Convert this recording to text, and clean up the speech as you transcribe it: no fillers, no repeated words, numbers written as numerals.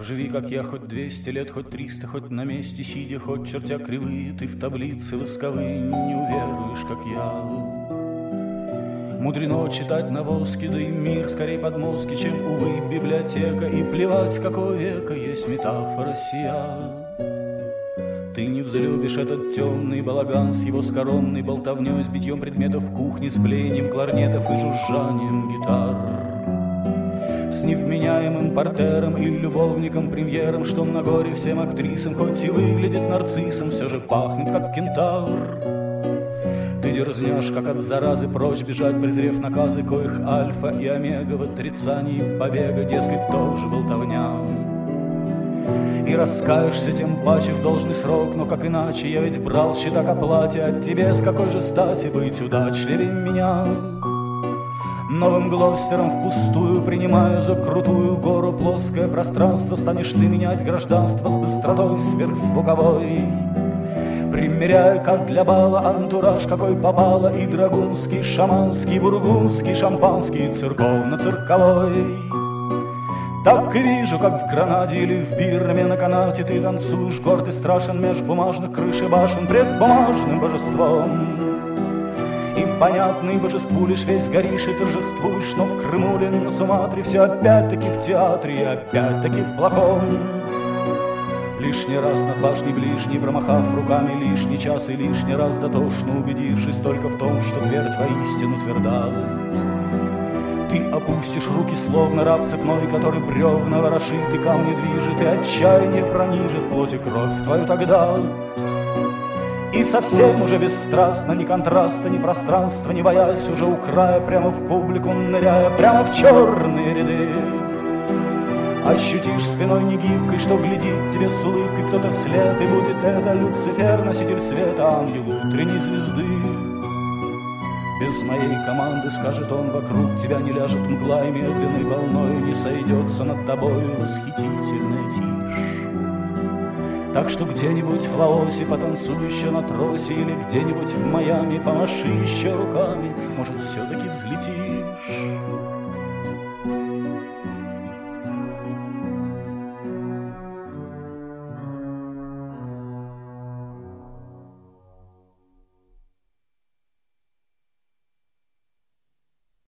Живи, как я, хоть 200 лет, хоть 300, хоть на месте сидя, хоть чертя кривые, ты в таблицы восковые не уверуешь, как я. Мудрено читать на воске, да и мир скорей подмостки, чем, увы, библиотека, и плевать, какого века есть метафора сия. Ты не взлюбишь этот темный балаган с его скоромной болтовней, с битьем предметов кухни, с блеянием кларнетов и жужжанием гитар, с невменяемым портером и любовником-премьером, что на горе всем актрисам, хоть и выглядит нарциссом, все же пахнет, как кентавр. Ты дерзнешь, как от заразы, прочь бежать, презрев наказы, коих альфа и омега в отрицании побега, дескать, тоже болтовня. И раскаешься тем паче в должный срок, но как иначе, я ведь брал счета к оплате, от тебе с какой же стати быть удачливее меня? Новым глостером впустую принимаю за крутую гору плоское пространство, станешь ты менять гражданство с быстротой сверхзвуковой. Примеряю, как для бала, антураж, какой попало, и драгунский, шаманский, бургундский, шампанский, церковно-цирковой. Так и вижу, как в Гранаде или в Бирме на канате ты танцуешь, горд и страшен меж бумажных крыш и башен пред бумажным божеством. И понятный божеству лишь весь горишь и торжествуешь, но в Крыму ли на Суматре все опять-таки в театре и опять-таки в плохом. Лишний раз над башней ближней, промахав руками лишний час, и лишний раз дотошно убедившись только в том, что твердь воистину тверда. Ты опустишь руки, словно раб цепной, который бревна ворошит и камни движет, и отчаяние пронижит плоть и кровь твою тогда. И совсем уже бесстрастно, ни контраста, ни пространства, не боясь уже у края, прямо в публику ныряя, прямо в черные ряды, ощутишь спиной негибкой, что глядит тебе с улыбкой кто-то вслед, и будет это Люцифер, носитель света, ангел утренней звезды. Без моей команды, скажет он, вокруг тебя не ляжет мгла, и медленной волною не сойдется над тобою восхитительная тишь. Так что где-нибудь в Лаосе потанцуй еще на тросе, или где-нибудь в Майами помаши еще руками, может, все-таки взлетишь.